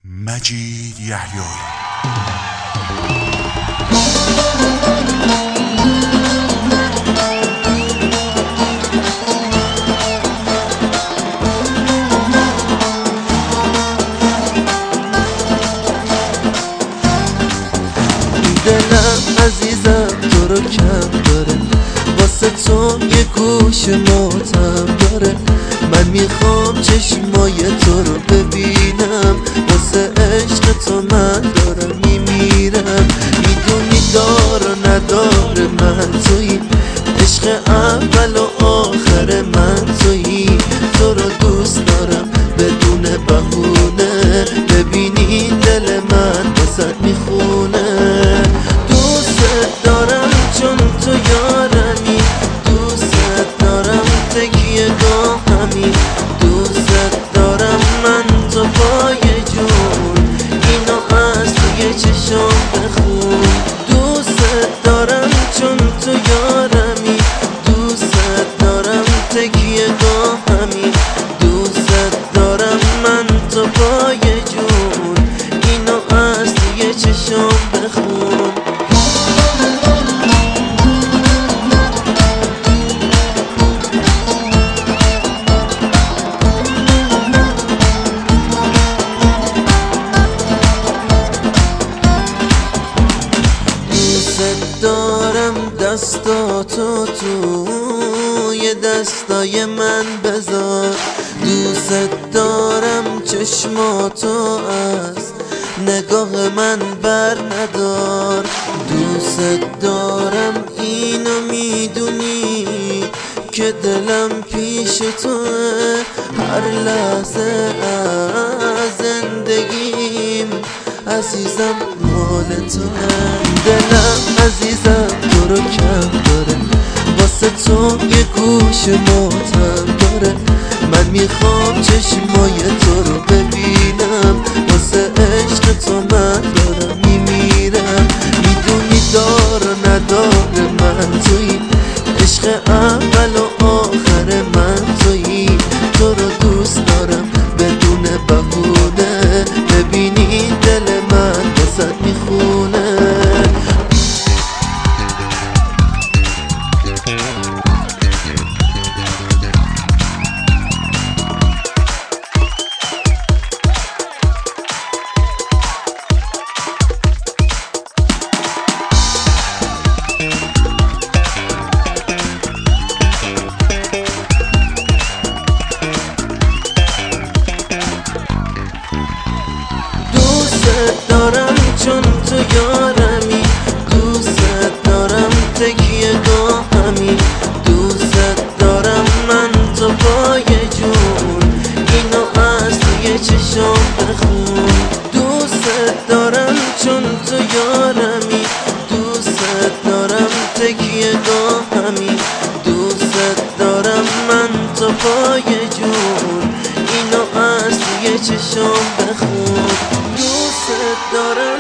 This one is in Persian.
مجید یحیایی. دلم عزیزم تو رو کم داره، واسه تو یه گوش ماتم داره. من میخوام چشمای تو رو ببینم، واسه عشق تو من دارم میمیرم. میدونی دار و ندار من تویی، عشق اول و آخر من تویی. تو رو دوست دارم بدون بهونه، ببینی دل من واسه میخونه. دوست دارم چون تو یارمی، دوست دارم تکیه گاهمی، دوست دارم من تو پای جون، اینو از توی چشم بخون. دوست دارم چون تو یارمی، دوست دارم تکیه گاهمی، دوست دارم من تو پای جون، اینو از توی چشم بخون. دارم دستاتو توی دستای من بذار، دوست دارم چشماتو از نگاه من بر ندار. دوست دارم اینو میدونی که دلم پیش توه، هر لحظه از زندگیم عزیزم مال توه. دلم عزیزم تو رو کم داره، واسه تو یه گوش ماتم داره. من میخوام چشمای تو رو ببینم، واسه عشق تو من دارم میمیرم. میدونی دار و ندار من تویی، عشق اول و آخر من تویی. تو رو دوست دارم بدون بهونه، ببینی دل من واسه میخونه. دوست دارم چون تو یارمی، دوست دارم تکیه گاهمی، دوست دارم من تو پای جون، اینو از توی چشم بخون. دوست دارم چون تو یارمی، دوست دارم تکیه گاهمی، دوست دارم من تو پای جون، اینو از توی چشم بخون. دوست دارم